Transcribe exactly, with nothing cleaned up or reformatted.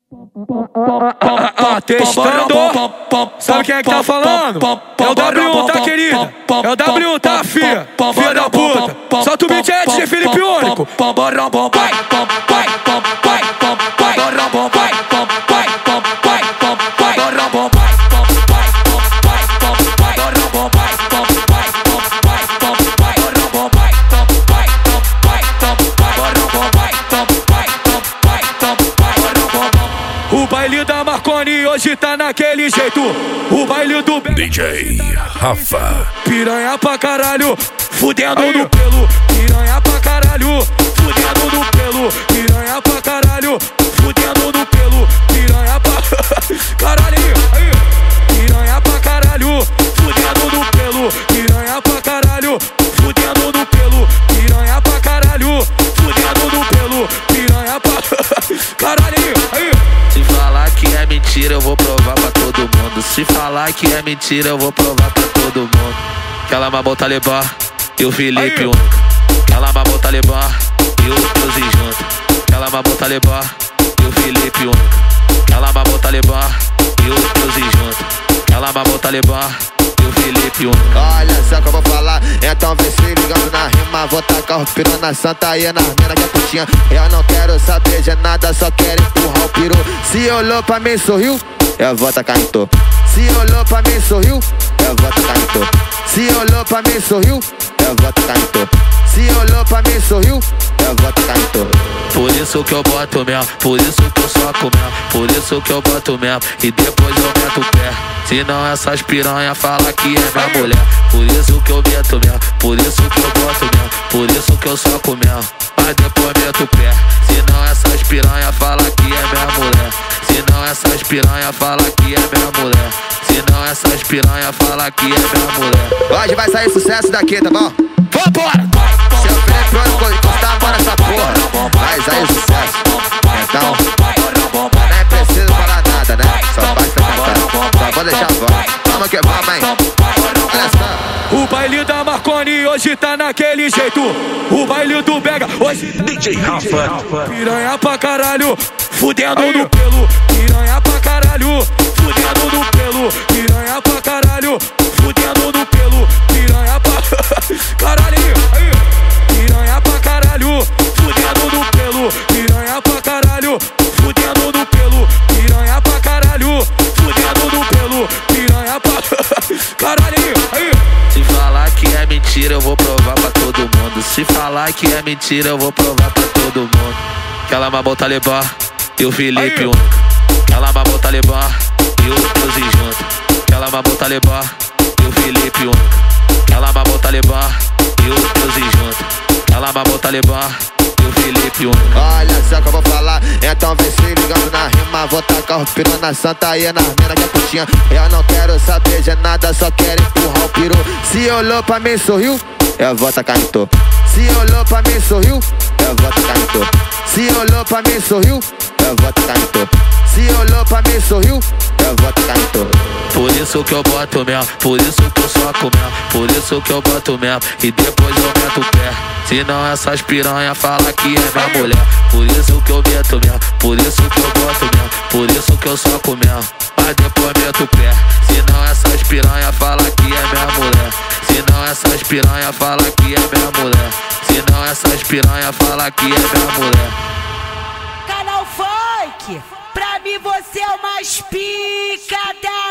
Testando, sabe quem é que tá falando? É o W um, tá, querida? É o W um, tá, filha? Filha da puta. Solta o beat aí, D J Felipe Único. O baile da Marconi hoje tá naquele jeito. O baile do D J Rafa. Piranha pra caralho, fudendo no pelo. Piranha pra caralho, fudendo no pelo. Piranha pra caralho, fudendo no pelo. Piranha pra caralho, aí. Piranha pra caralho, fudendo no pelo. Piranha pra caralho, fudendo no pelo. Piranha pra caralho, fudendo no pelo. Piranha pra caralho, aí. Se falar que é mentira, eu vou provar pra todo mundo. Se falar que é mentira, eu vou provar pra todo mundo. Aquela mamou Talibã e o Felipe Único. Aquela mamou Talibã e o Tuzi junto. Aquela mamou Talibã e o Felipe Único. Aquela mamou Talibã e o Tuzi junto. Aquela mamou Talibã e o Felipe Único. Olha só que eu vou falar, então vem se ligando na rima. Vou tacar o piru na santa e nas mina que é putinha. Eu não quero saber de nada, só quero empurrar o piru. Se olhou pra mim e sorriu, eu vou tacar em tô. Se olhou pra mim e sorriu, eu vou tacar em tô. Se olhou pra mim e sorriu, eu vou tacar em tô. Se olhou pra mim e sorriu, eu vou tacar em tô. Por isso que eu boto mesmo, por isso que eu soco mesmo, por isso que eu boto mesmo, e depois eu meto o pé. Senão essas piranha fala que é minha mulher. Por isso que eu meto mesmo, por isso que eu boto mesmo, por isso que eu soco mesmo, mas depois meto o pé. Senão essas piranha fala que é minha mulher. Senão essas piranha fala que é minha mulher. Senão essas piranha fala que é minha mulher. Hoje vai sair sucesso daqui, tá bom? Vambora! Seu Felipe Único encostar a mão nessa porra, vai sair sucesso. Então, nem preciso falar nada, né? Só basta cantar, só vou deixar a voz. Vamos que vamos, hein? Olha só. O baile da Marconi hoje tá naquele jeito. O baile do Bega hoje tá D J Rafa. piranha pra caralho, fudendo no pelo. Piranha pra caralho, fudendo no pelo. Piranha pra caralho, fudendo no pelo. Piranha pra caralho, aí. Piranha pra caralho, fudendo no pelo. Piranha pra caralho, fudendo no pelo. Piranha pra caralho, fudendo no pelo. Piranha pra caralho, aí. Se falar que é mentira, eu vou provar pra todo mundo. Se falar que é mentira, eu vou provar pra todo mundo. Aquela mamou Talibã e o Felipe Único. Aquela mamou Talibã e o Tuzi junto. Aquela mamou Talibã e o Felipe Único. Aquela mamou Talibã e o Tuzi junto. Aquela mamou Talibã e o Felipe Único. Olha só que eu vou falar, então vem se ligando na rima. Vou tacar o piru na santa e nas mina que é putinha. Eu não quero saber de nada, só quero empurrar o piru. Se olhou pra mim e sorriu, eu vou tacar em tô. Se olhou pra mim e sorriu, eu vou tacar em tô. Se olhou pra mim e sorriu, eu vou tacar em tô. Se olhou pra mim e sorriu, eu vou tacar em tô. Por isso que eu boto mesmo, por isso que eu soco mesmo, por isso que eu boto mesmo, e depois eu meto o pé. Senão essas piranha fala que é minha mulher. Por isso que eu meto mesmo, por isso que eu boto mesmo, por isso que eu soco mesmo, mas depois meto o pé. Senão essas piranha fala que é minha mulher. Senão essas piranha fala que é minha mulher. Senão essas piranha fala que é minha mulher. Canal Funk, pra mim você é o mais pica da